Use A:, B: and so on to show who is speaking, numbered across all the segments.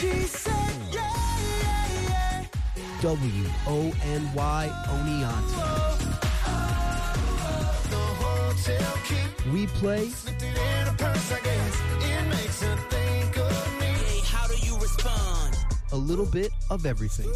A: said, yeah. WONY Oneonta.
B: The hotel key.
A: We play
B: Slipped it in a purse, I guess. It makes her think of me.
C: Hey, how do you respond?
A: a little bit of everything.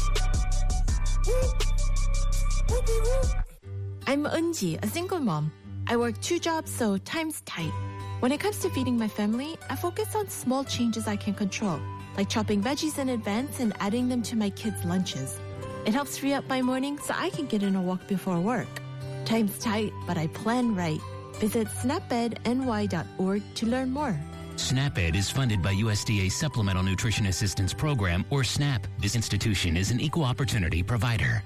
D: I'm Eunji, a single mom. I work 2 jobs, so time's tight. When it comes to feeding my family, I focus on small changes I can control, like chopping veggies in advance and adding them to my kids' lunches. It helps free up my morning so I can get in a walk before work. Time's tight, but I plan right. Visit snapedny.org to learn more.
E: SNAP-Ed is funded by USDA Supplemental Nutrition Assistance Program, or SNAP. This institution is an equal opportunity provider.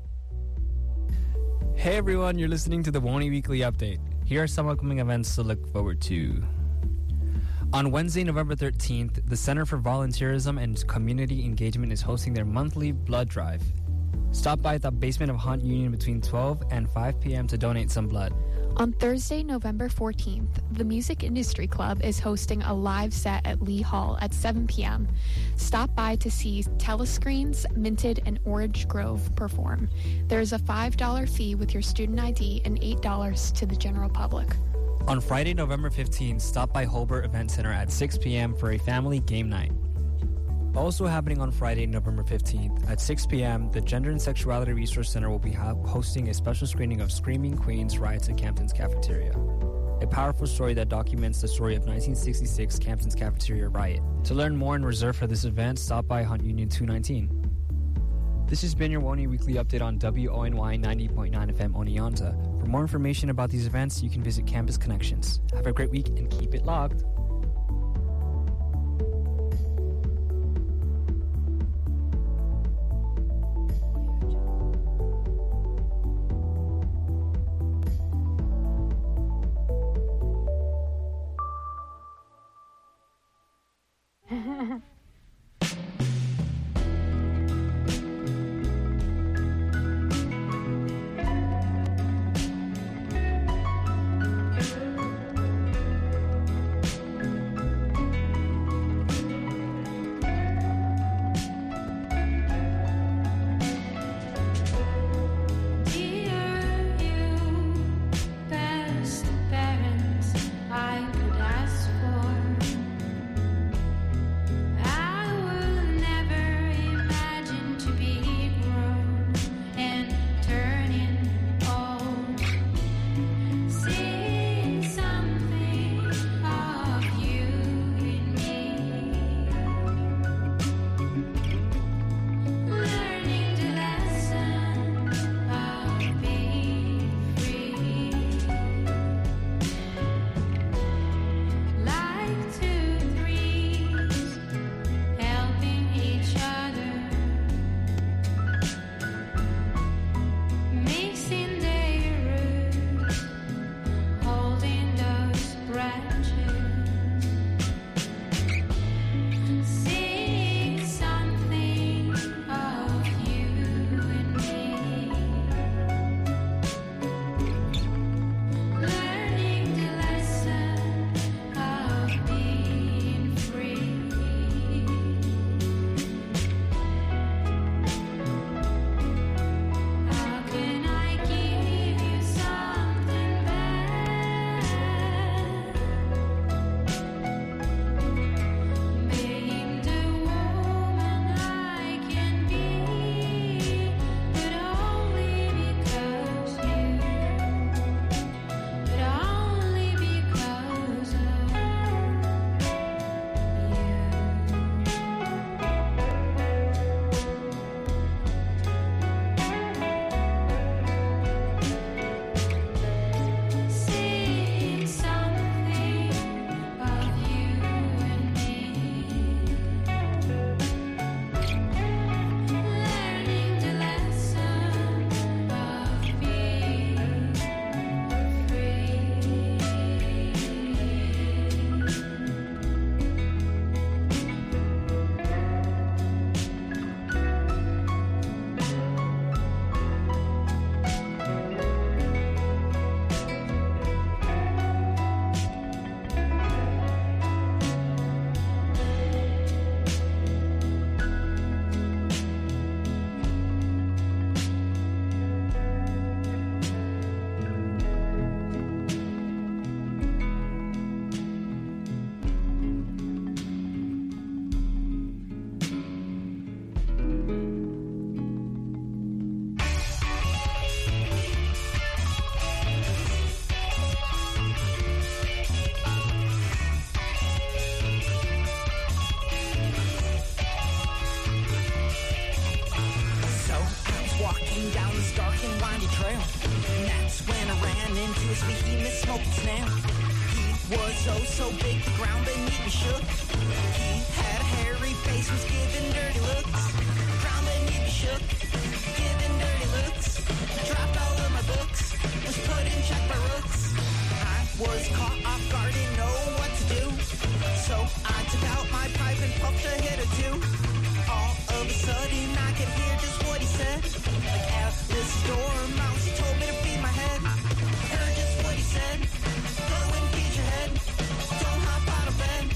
F: Hey everyone, you're listening to the WONY Weekly Update. Here are some upcoming events to look forward to. On Wednesday, November 13th, the Center for Volunteerism and Community Engagement is hosting their monthly blood drive. Stop by the basement of Hunt Union between 12 and 5 p.m. to donate some blood.
G: On Thursday, November 14th, the Music Industry Club is hosting a live set at Lee Hall at 7 p.m. Stop by to see Telescreens, Minted, and Orange Grove perform. There is a $5 fee with your student ID and $8 to the general public.
F: On Friday, November 15th, stop by Holbert Event Center at 6 p.m. for a family game night. Also happening on Friday, November 15th, at 6 p.m., the Gender and Sexuality Resource Center will be hosting a special screening of Screaming Queens Riots at Campton's Cafeteria, a powerful story that documents the story of 1966 Campton's Cafeteria riot. To learn more and reserve for this event, stop by Hunt Union 219. This has been your WONY Weekly Update on WONY 90.9 FM Oneonta. For more information about these events, you can visit Campus Connections. Have a great week and keep it logged.
H: I
C: when I ran into his behemoth smoking snare. He was oh so big, the ground beneath me shook. He had a hairy face, was giving dirty looks. Ground beneath me shook, giving dirty looks. Dropped all of my books, was put in check by rooks. I was caught off guard, didn't know what to do. So I took out my pipe and puffed a hit or two. All of a sudden I could hear just what he said. Like Alice Dormouse, he told me to beat my head. Heard just what he said. Go and beat your head. Don't hop out of bed.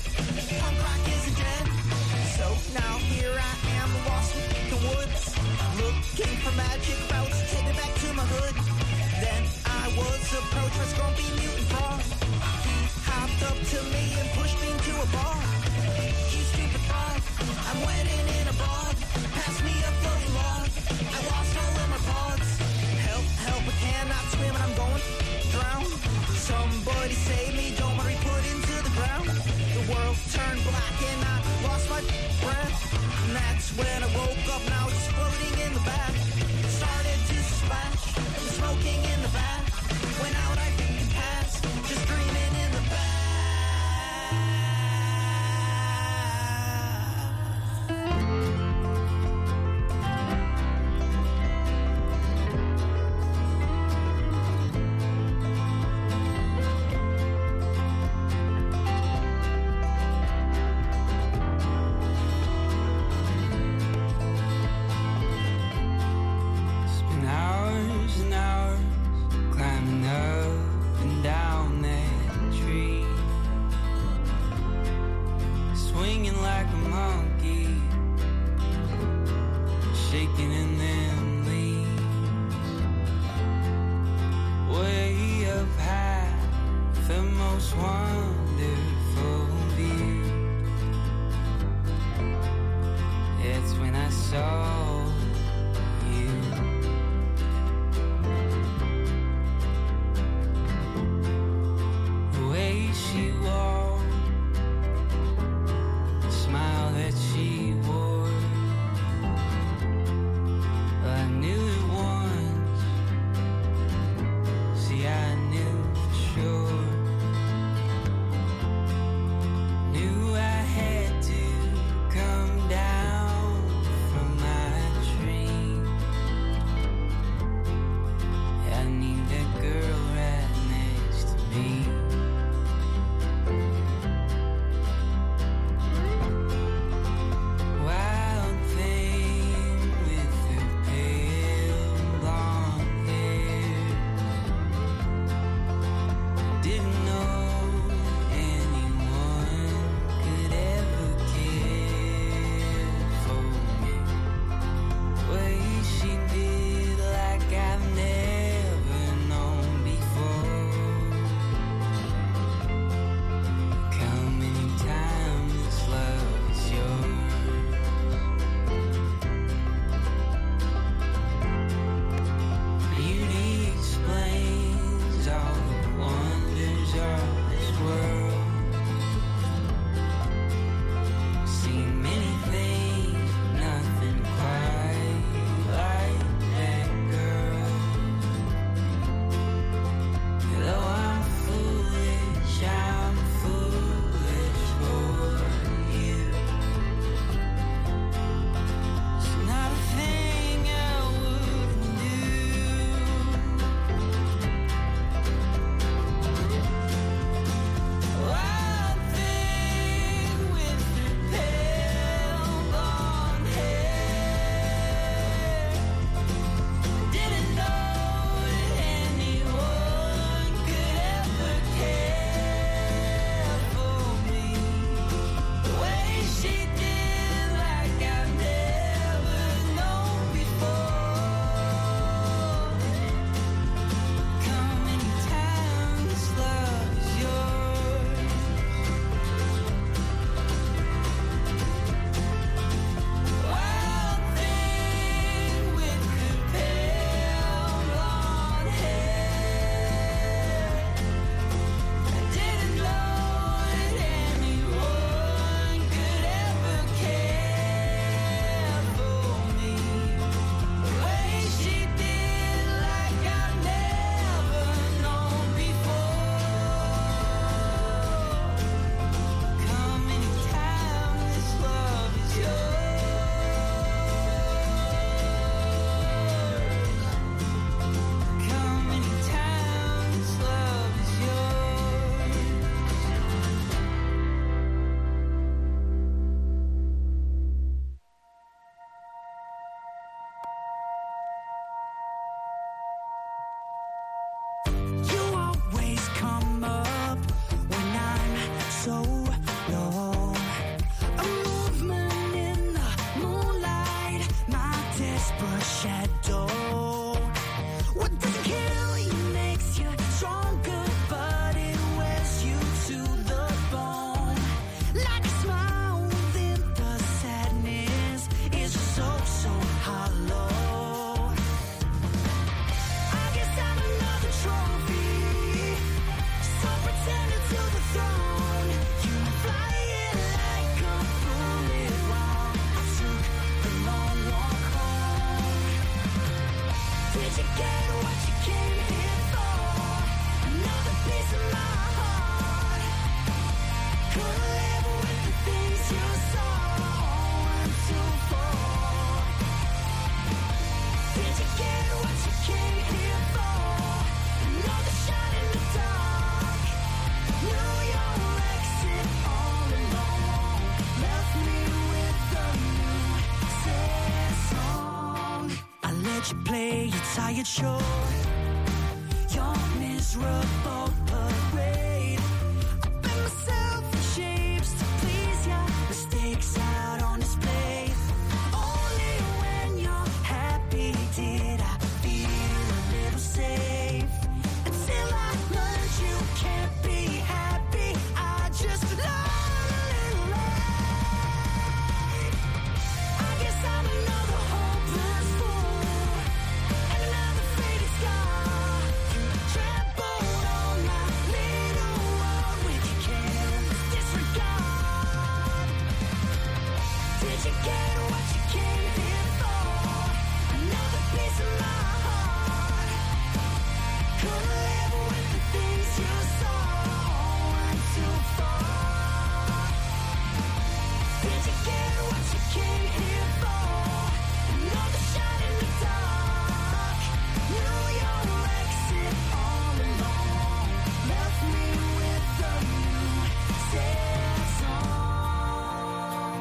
C: watch you play your tired shore. Your miserable parade. I bend myself in shapes to please ya. Mistakes out on display. Only when you're happy did I feel a little safe. Until I learned you can't be happy. I just learned a little life. I guess I'm another hopeless fool and another faded scar. Trampled on my little world with your careless disregard. Did you get what you came here for? Another piece of my heart. Couldn't live with the things you saw. Went too far. Did you get what you came here for? Another shot in the dark. Knew your exit all along. Left me with a new sad song.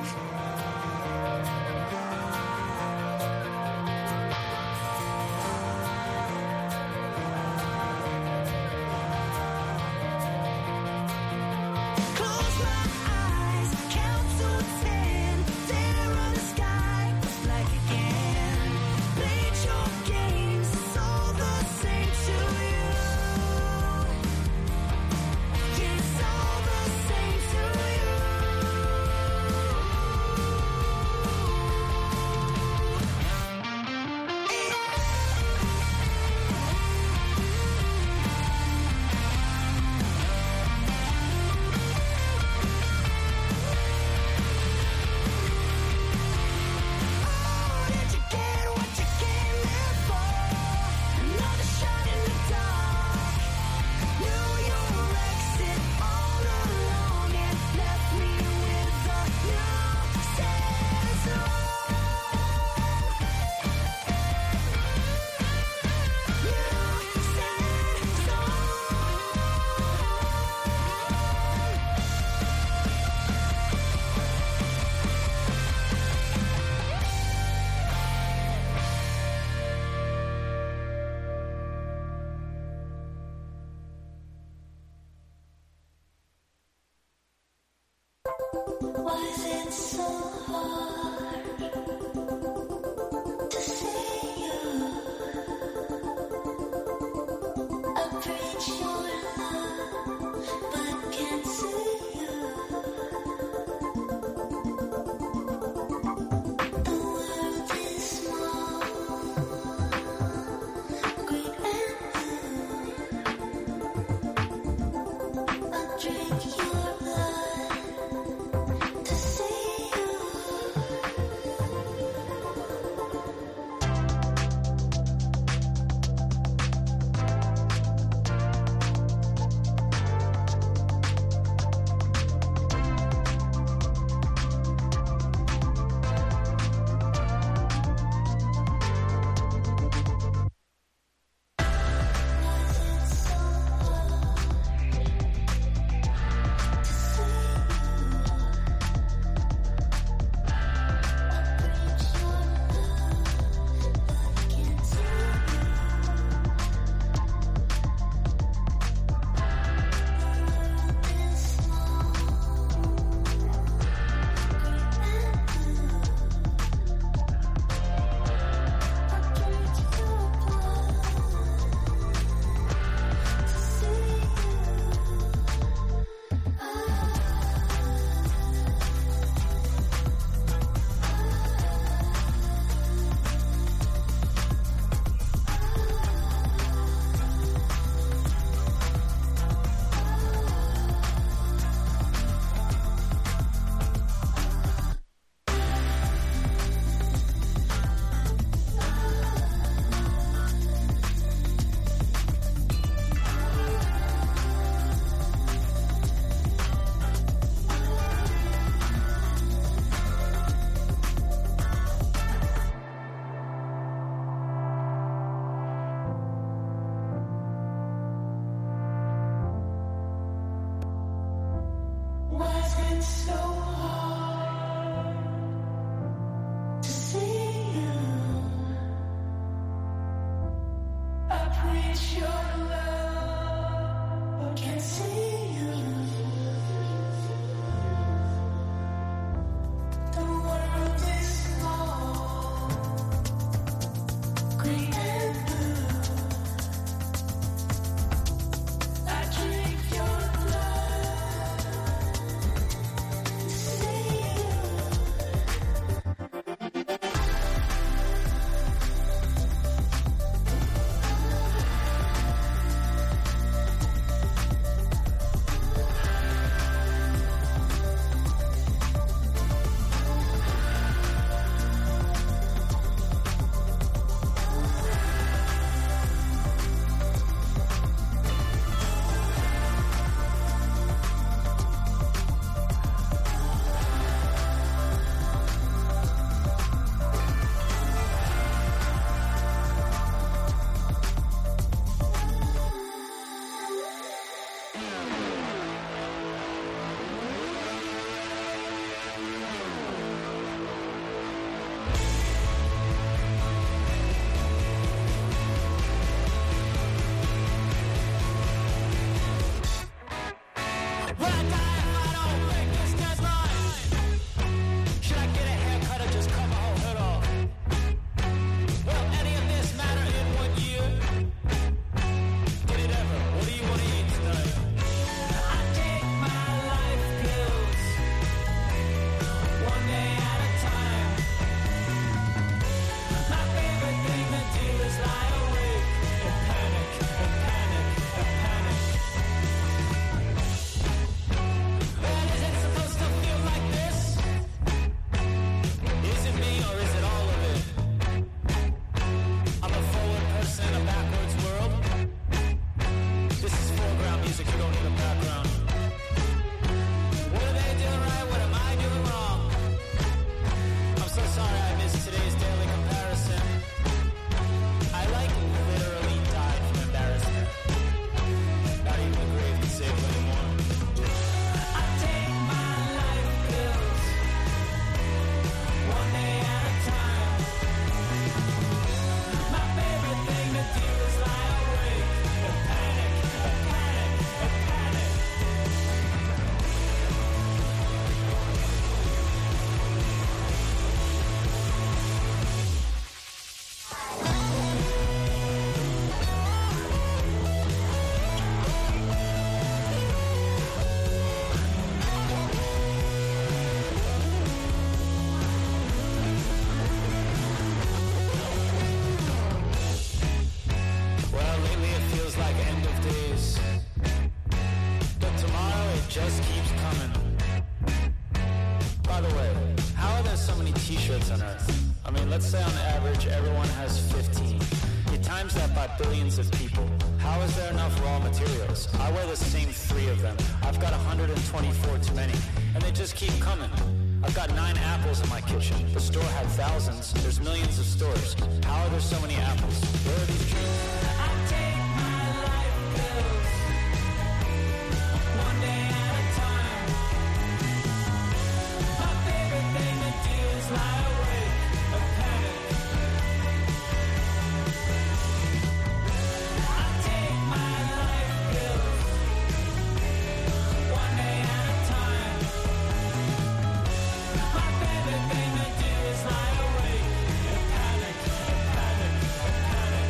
C: Close my eyes, count to 10. Stare at the sky, it's black again. Played your games, it's all the same to you. It's all the same to you. Oh, did you get what you came here for? Another shot in the dark. Knew your exit all along and left me with a new sad song. New sad Was it so hard to see you? I preach your love, but can't see you. The world is small, great and blue. I drink your blood to see you.
H: so many t-shirts on Earth? I mean, let's say on average everyone has 15. You times that by billions of people. How is there enough raw materials? I wear the same 3 of them. I've got 124 too many. And they just keep coming. I've got 9 apples in my kitchen. The store had thousands. There's millions of stores. How are there so many apples? Where are these trees?
C: I take my life pills, one day at a time. My favorite thing to do is lie awake and panic. I take my life pills, one day at a time. My favorite thing to do is lie awake and panic, and panic, and panic.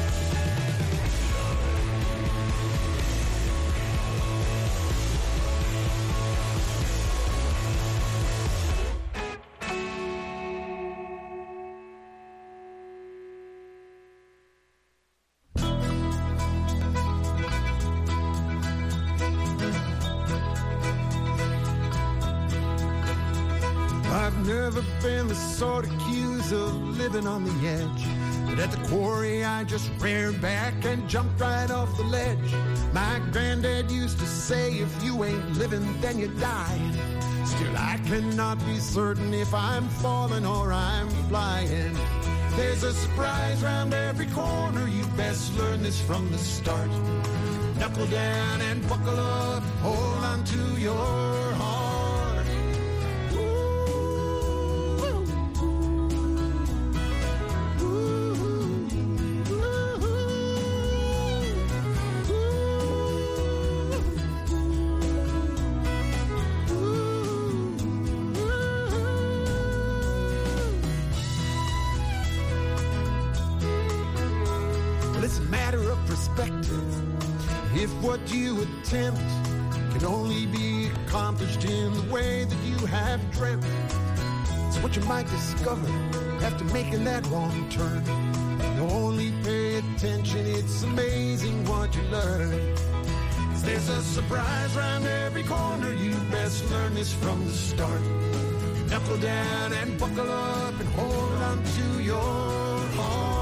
B: I've never been the sort accused of living on the edge. But at the quarry I just reared back and jumped right off the ledge. My granddad used to say, if you ain't living, then you die. Still I cannot be certain if I'm falling or I'm flying. There's a surprise round every corner, you best learn this from the start. Knuckle down and buckle up, hold on to your heart. Well, it's a matter of perspective. If what you attempt can only be accomplished in the way that you have dreamt, it's what you might discover after making that wrong turn. You only pay attention, it's amazing what you learn. 'Cause there's a surprise round every corner, you best learn this from the start. Knuckle down and buckle up and hold on to your heart.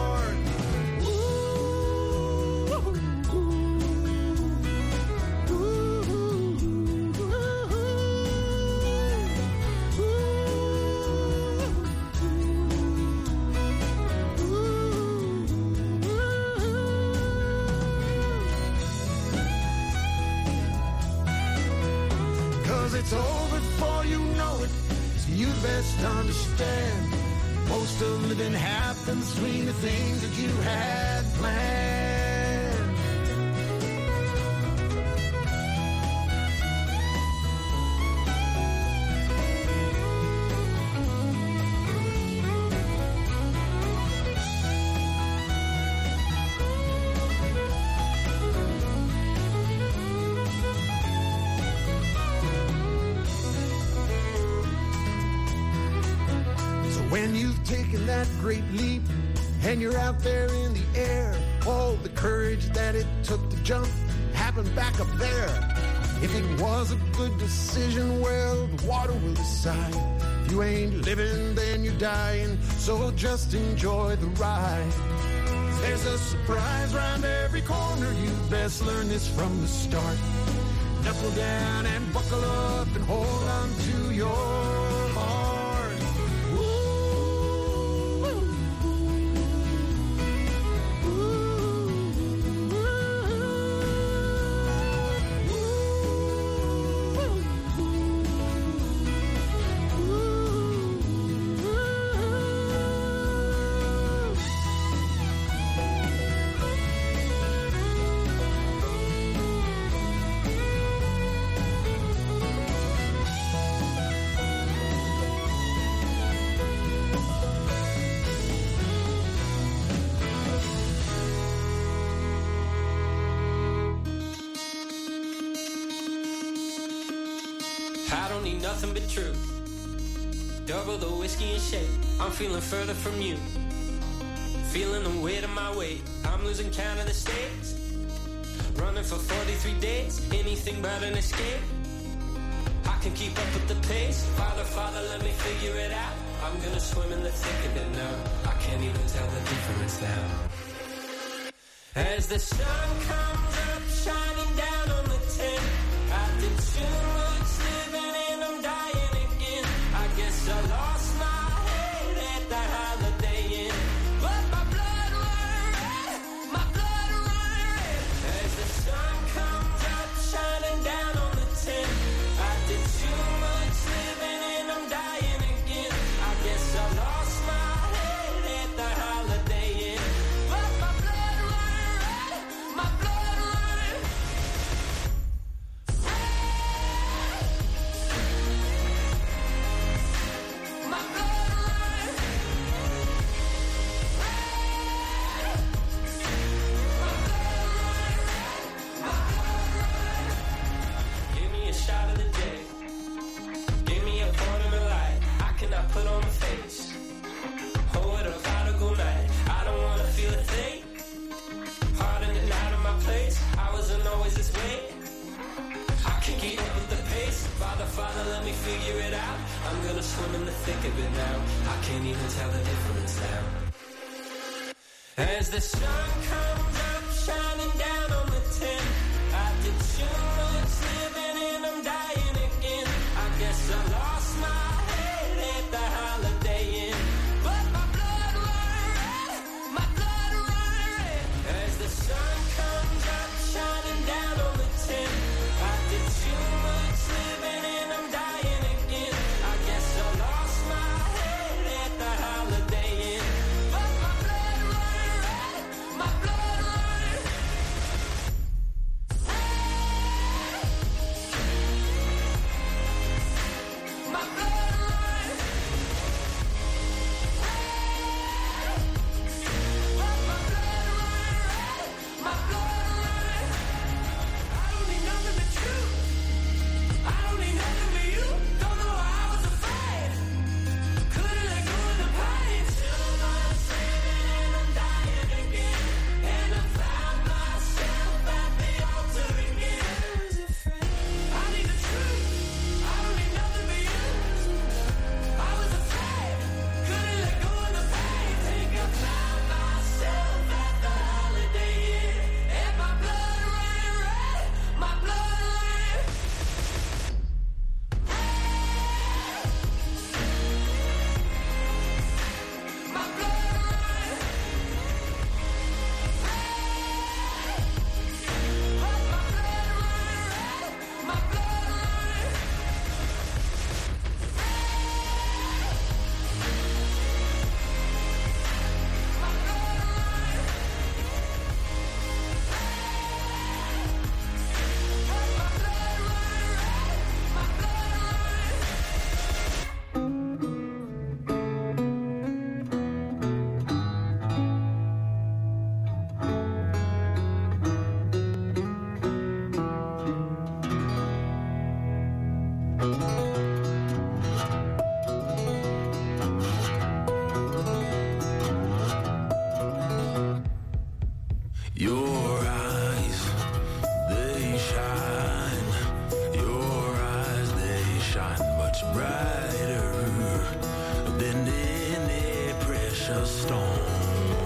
B: It's over before you know it, so you best understand. Most of living happens between the things that you had planned. When you've taken that great leap and you're out there in the air, all the courage that it took to jump happened back up there. If it was a good decision, well, the water will decide. If you ain't living, then you're dying, so just enjoy the ride. There's a surprise round every corner, you best learn this from the start. Knuckle down and buckle up and hold on to your heart.
C: I don't need nothing but truth. Double the whiskey and shake. I'm feeling further from you. Feeling the weight of my weight. I'm losing count of the states. Running for 43 days. Anything but an escape. I
I: can keep up with the pace. Father, Father, let me figure it out. I'm gonna swim in the thick of it now. I can't even tell the difference now. As the sun comes up, shining down on the tent, I did too much living and I'm dying again. I guess I lost my head at the Holiday Inn, but my blood run red, my blood run red. As the sun comes up, shining down on the tent, I did too much living and I'm dying again. I guess I lost my head at the Holiday Inn, but my blood run red, my blood run red. My blood run red. Give me a shot of the day. Give me a point of the light. I cannot put on my face. Oh, what a prodigal night. I don't wanna feel a thing. Hard in and out of my place. I wasn't always this way. I can keep up with the pace. Father, Father, let me figure it out. I'm gonna swim in the thick of it now. I can't even tell the difference now. As the sun comes up, shining down on the tent, I did too much living and I'm dying again. I guess I lost my head at the Holiday Inn, but my blood run red, my blood run red. As the sun comes up, shining down on the tent, I did too much living and I'm dying again. I guess I lost my head at the Holiday Inn, but my blood run red, my blood run red. My blood run red. But my blood run red, my blood run red. I don't need nothing but you. I don't need nothing but you. Don't know why I was afraid. Couldn't let go of the pain. Too much living and I'm dying again. And I found myself at the altar again. I need the truth. I don't need nothing but you. I was afraid. Couldn't let go of the pain. Think I found myself at the Holiday Inn. And my blood ran red. My blood ran. My blood ran. But my blood ran red. My blood ran. My blood ran. But my blood ran red. My blood ran.
B: Your eyes, they shine. Your eyes, they shine much brighter than any precious stone.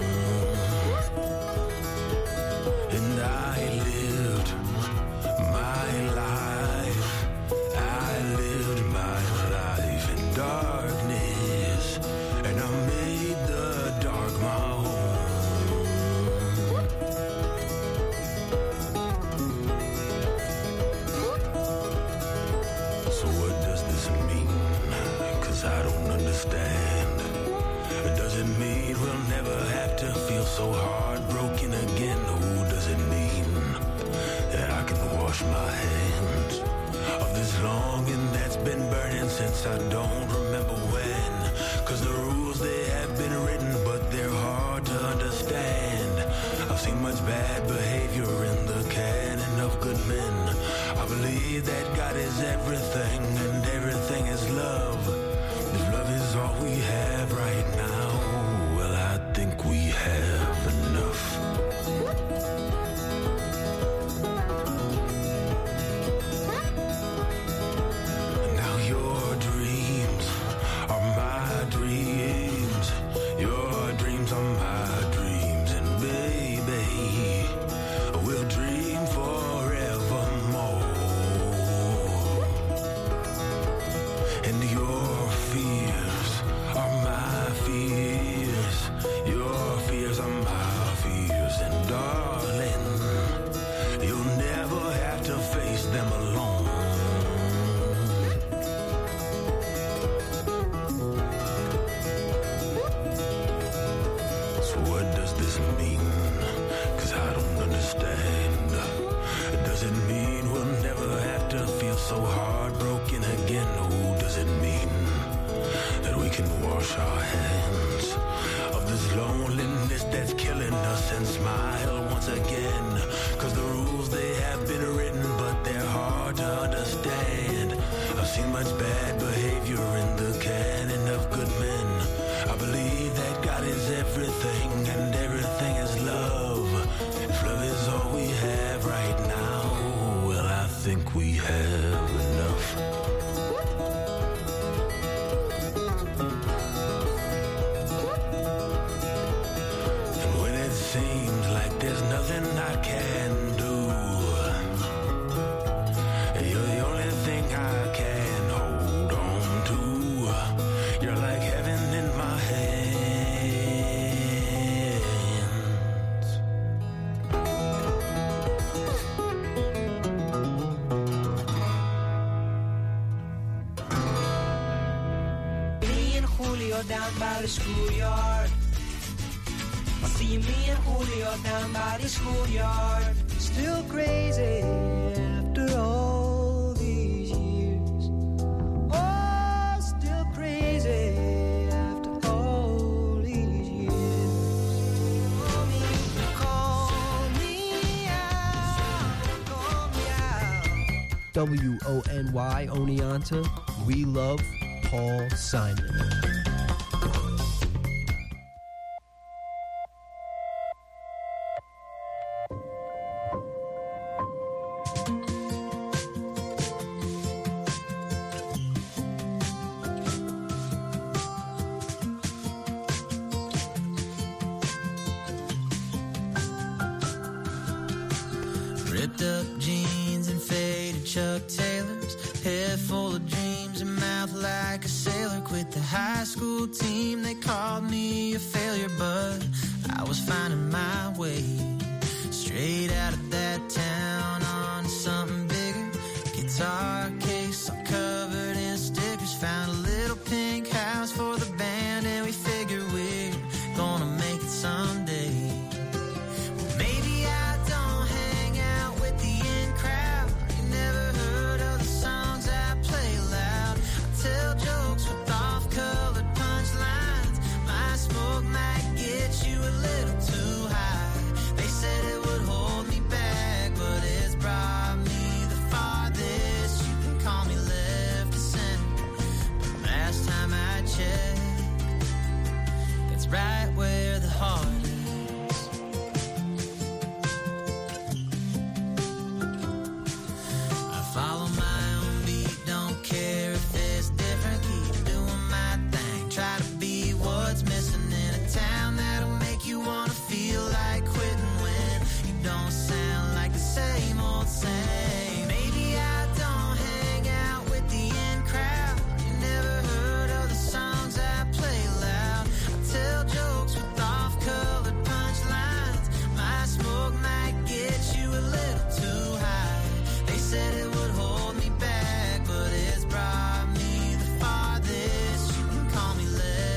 B: And I lived my life. I lived my life in darkness, and I made the dark my home. So what does this mean? 'Cause I don't understand. Does it mean we'll never have to feel so heartbroken again? Who does it mean that I can wash my hands of this longing that's been burning since I don't remember when? 'Cause the rules, they have been written, but they're hard to understand. I've seen much bad behavior in the canon of good men. I believe that God is everything and everything is love. If love is all we have right now, well, I think we have enough. And
J: so heartbroken again. Oh, does it mean that we can wash our hands of this loneliness that's killing us and smile once again? Cause the rules, they have been written, but they're hard to understand. I've seen much bad behavior in the canon of good men. I believe that God is everything and everything is love. If love is all we have right now, well, I think we have enough. And when it seems like there's nothing I can do, you're the only thing I can hold on to. You're like heaven in my hands.
C: Me and Julio down by the schoolyard. I see me and Julio down by the schoolyard. Still crazy after all these years. Oh, still crazy after all these years. Call me out.
A: WONY Oneonta, we love Paul Simon.
K: Ripped up jeans and faded Chuck Taylors, head full of dreams and mouth like a sailor. Quit the high school team, they called me a failure, but I was finding my way straight out of that town on something bigger. Guitar case all covered in stickers, found a little pink house for the band, and we figured we're gonna make it someday. Maybe I don't hang out with the in crowd. You never heard of the songs I play loud. I tell jokes with off-colored punchlines. My smoke might get you a little too high. They said it would hold me back, but it's brought me the farthest. You can call me left of center, but last time I checked, that's right where the heart is. I follow my own beat, don't care if it's different. Keep doing my thing, try to be what's missing in a town that'll make you wanna feel like quitting when you don't sound like the same old same. Maybe I don't hang out with the in crowd. You never heard of the songs I play loud. I tell jokes with off-colored punchlines. My smoke might get you a little too high. They said it would hold me back, but it's brought me the farthest. You can call me left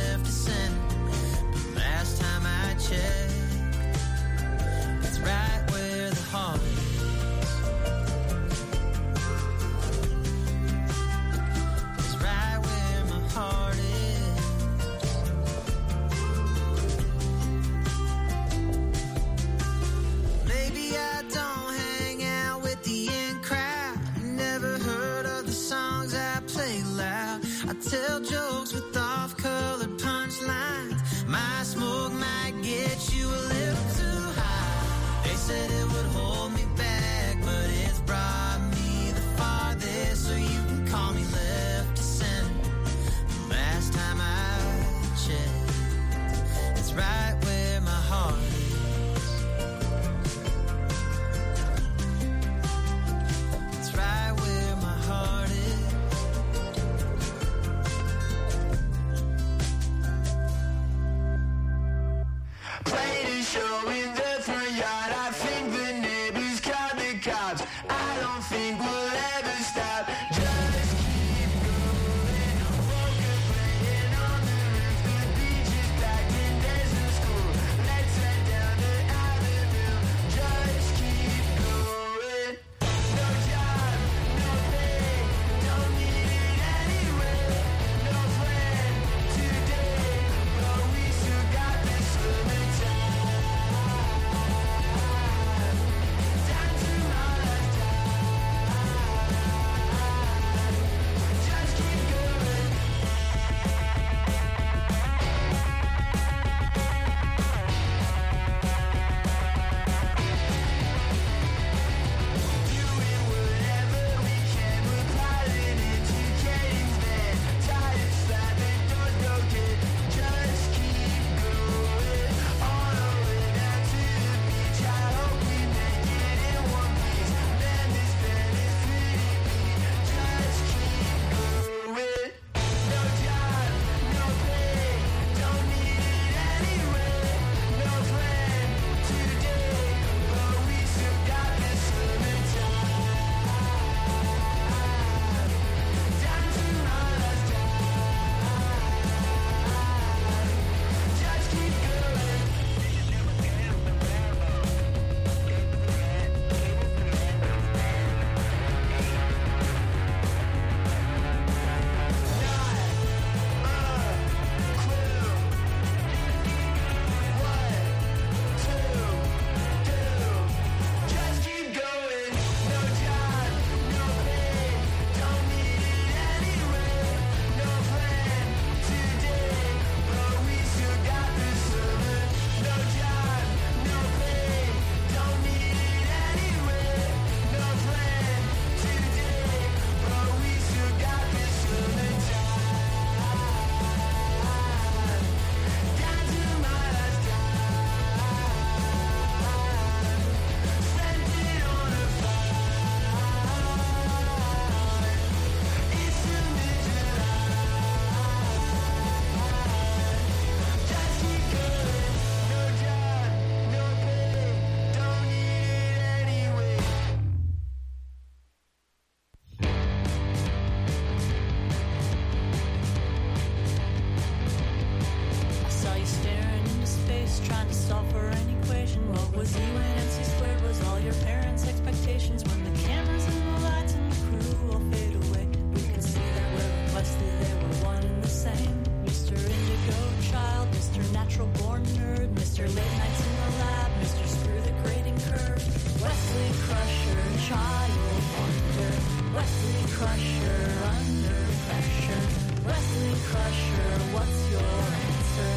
L: was you and MC squared was all your parents' expectations. When the cameras and the lights and the crew all fade away, we can see that we're Wesley, they were one and the same. Mr. Indigo Child, Mr. Natural Born Nerd, Mr. Late Nights in the Lab, Mr. Screw the Grading Curve, Wesley Crusher, Child Wonder, Wesley Crusher, Under Pressure, Wesley Crusher, what's your answer?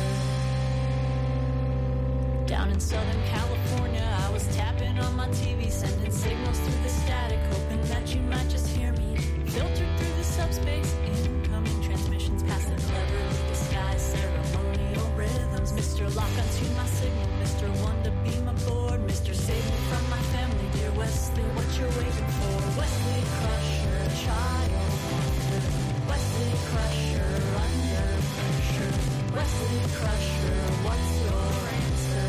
L: Down in Southern California, I was tapping on my TV, sending signals through the static, hoping that you might just hear me. Filtered through the subspace, incoming transmissions past the cleverly disguised ceremonial rhythms. Mr. Lock onto my signal, Mr. One to be my board, Mr. Save me from my family, dear Wesley, what you're waiting for? Wesley Crusher, Child Wonder, Wesley Crusher, Under Pressure, Wesley Crusher, what's your answer?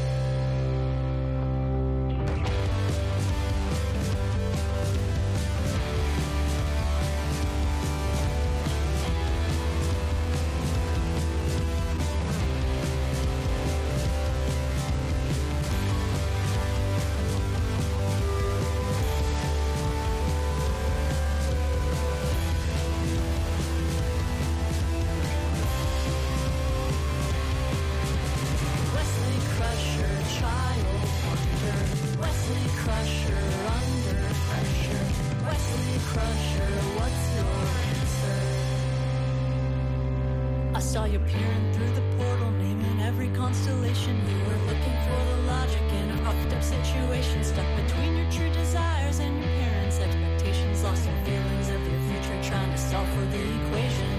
L: Saw you peering through the portal, naming every constellation. You were looking for the logic in a fucked up situation, stuck between your true desires and your parents' expectations, lost in feelings of your future, trying to solve for the equation.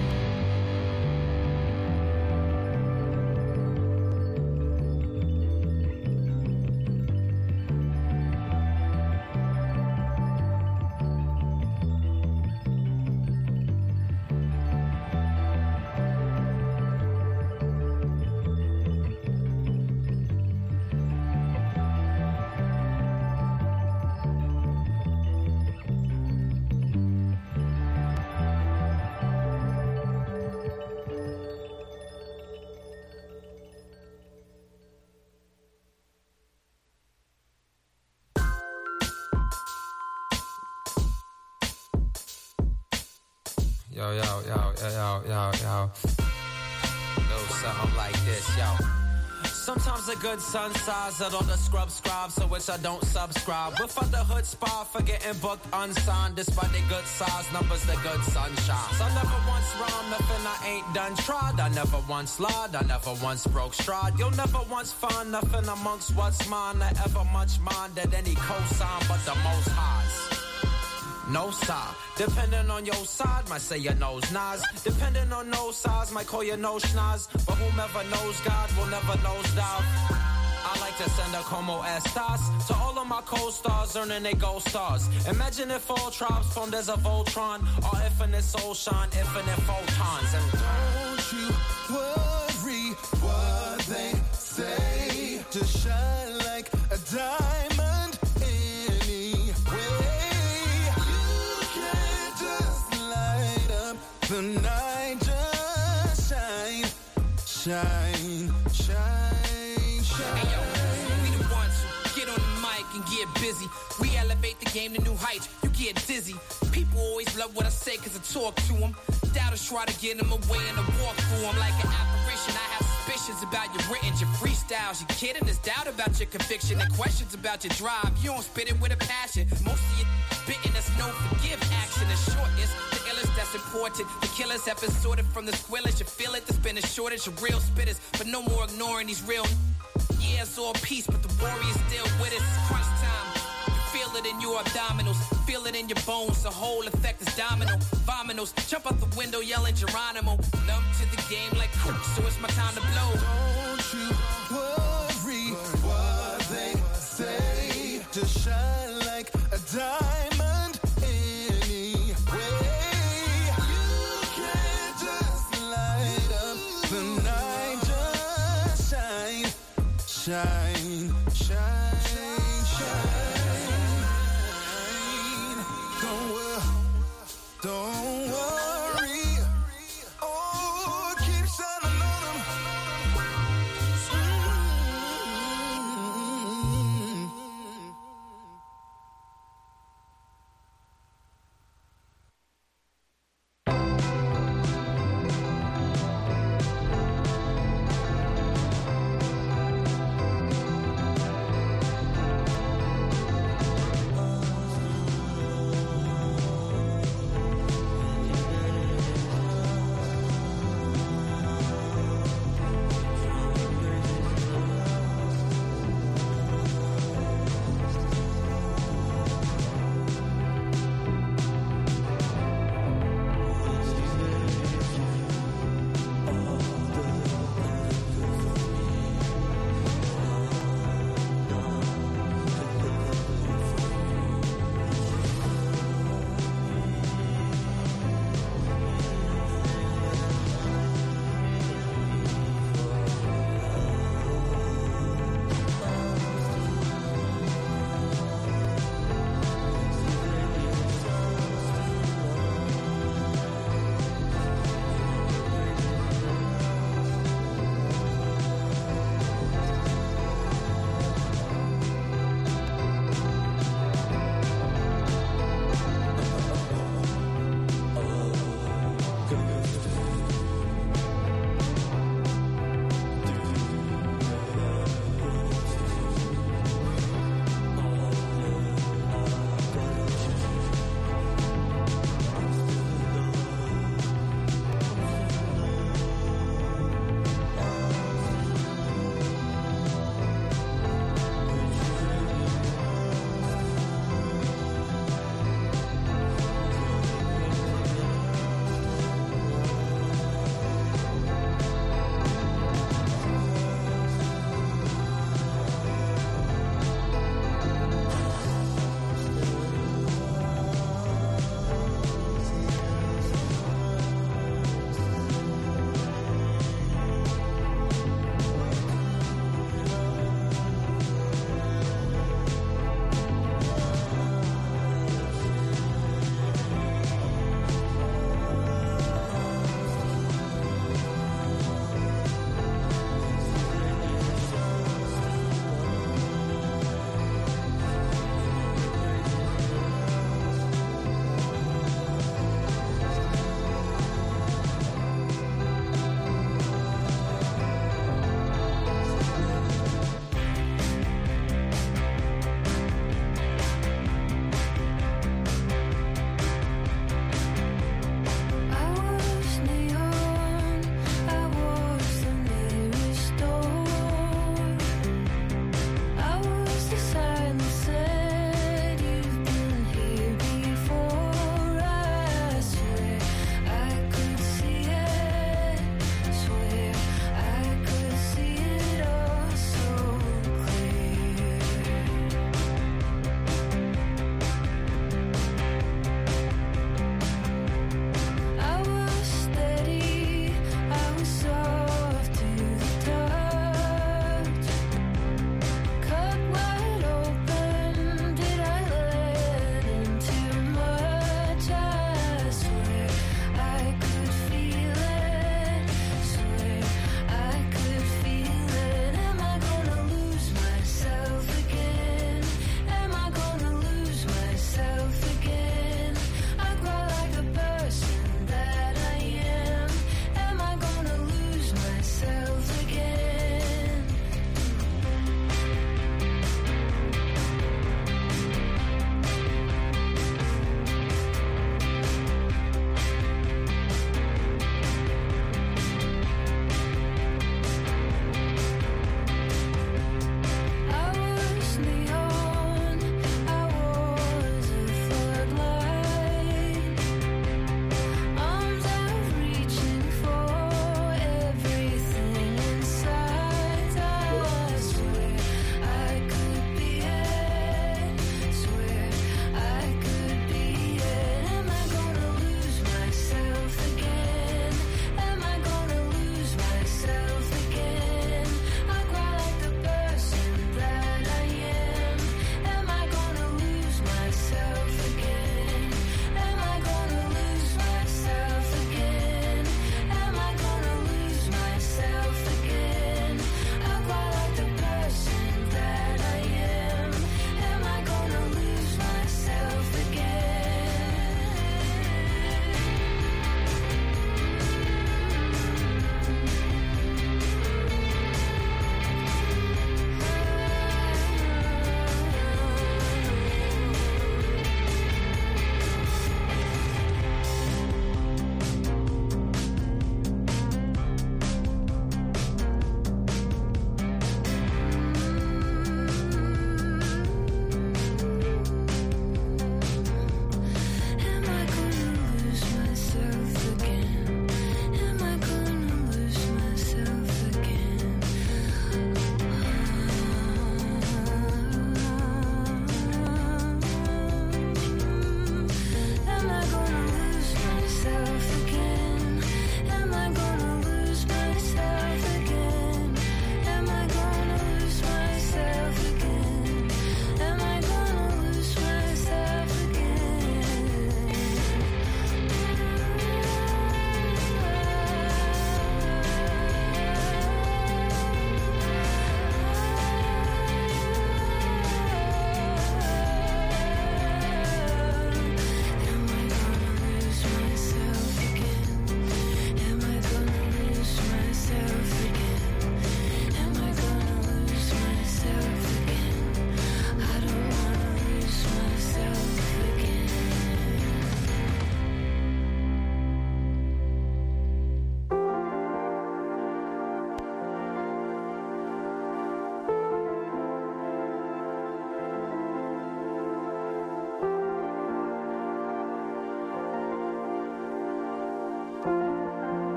M: Yo. Little something like this, yo. Sometimes a good sun size, I don't scribe, so which I don't subscribe. But for the hood spot, for getting booked unsigned, despite the good size numbers, the good sunshine. So I never once rhymed, nothing I ain't done tried. I never once lied, I never once broke stride. You'll never once find nothing amongst what's mine, I ever much mind at any cosign but the most highs. No side, depending on your side, might say your nose nice. Depending on no size, might call your nose schnoz. But whomever knows God will never nosedive. I like to send a como estas to all of my co-stars earning their gold stars. Imagine if all tribes formed as a Voltron, or infinite soul shine, infinite photons. And
B: don't you worry what they say, to shine like a diamond anyway. The night just shine.
N: Hey yo, we the ones who get on the mic and get busy. We elevate the game to new heights, you get dizzy. People always love what I say cause I talk to them. Doubters try to get them away and to walk through them like an apparition. I have suspicions about your written, your freestyles. You kidding? There's doubt about your conviction and questions about your drive. You don't spit it with a passion. Most of your spitting, that's no forgive action. The shortness, the illest that's important. The killers have been sorted from the squillers. You feel it, there's been a shortage of real spitters. But no more ignoring these real. Yeah, it's all peace, but the warrior's still with us. It's crunch time. Feel it in your abdominals, feel it in your bones. The whole effect is domino, vominos. Jump out the window yelling Geronimo. Numb to the game like cook, so it's my time to blow.
B: Don't you worry what they say, to shine like a diamond anyway. You can't just light up the night, just shine. Don't worry, oh, keep shining on them.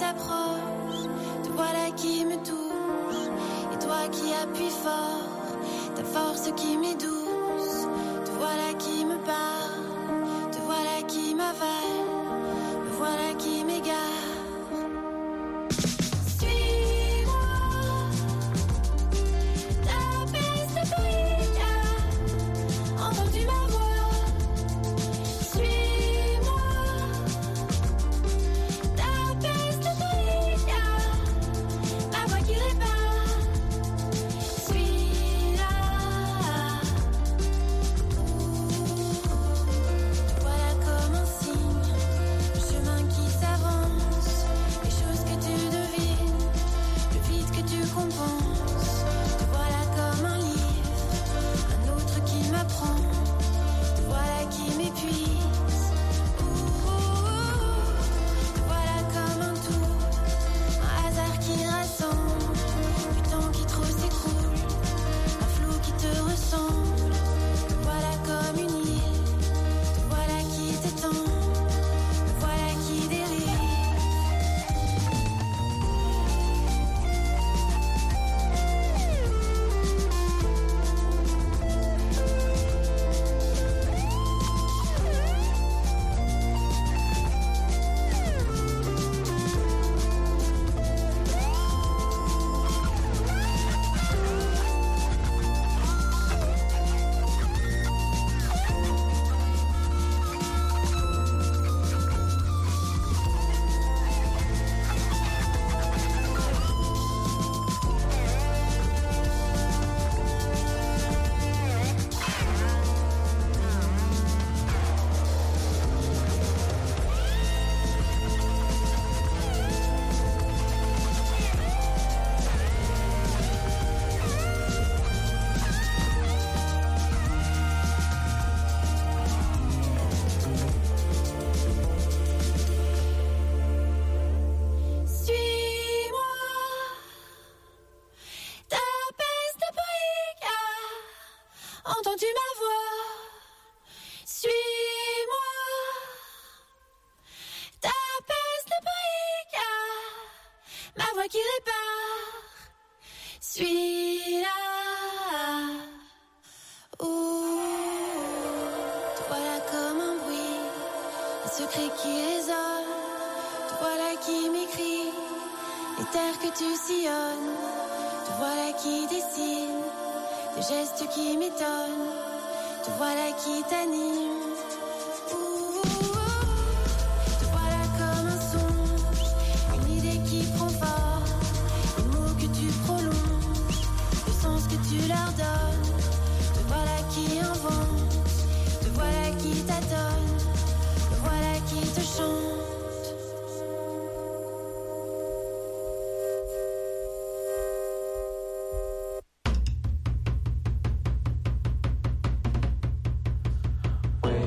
O: t'approches, te voilà qui me touche, et toi qui appuies fort, ta force qui m'est douce, te voilà qui me parle, te voilà qui m'avale, me voilà qui m'égare. Entends-tu ma voix? Suis-moi. Ta peste de brique, ma voix qui répare. Suis-la. Te voilà comme un bruit, un secret qui résonne. Te voilà qui m'écrit les terres que tu sillonnes. Te voilà qui dessine des gestes qui m'étonnent. Te voilà qui t'anime. Te voilà comme un songe, une idée qui prend forme, les mots que tu prolonges, le sens que tu leur donnes. Te voilà qui invente, te voilà qui t'adonne, te voilà qui te chante.
P: When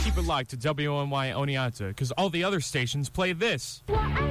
P: keep it locked to WNY Oneonta, because all the other stations play this.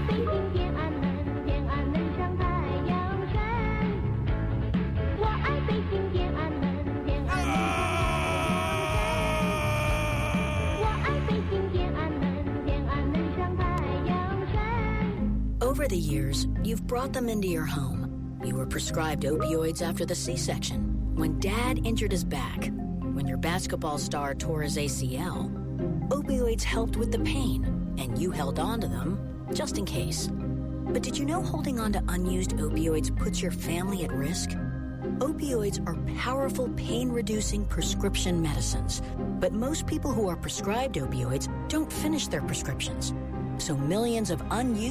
Q: Over the years, you've brought them into your home. You were prescribed opioids after the C-section, when Dad injured his back, when your basketball star tore his ACL. Opioids helped with the pain, and you held on to them just in case. But did you know holding on to unused opioids puts your family at risk? Opioids are powerful pain-reducing prescription medicines, but most people who are prescribed opioids don't finish their prescriptions. So millions of unused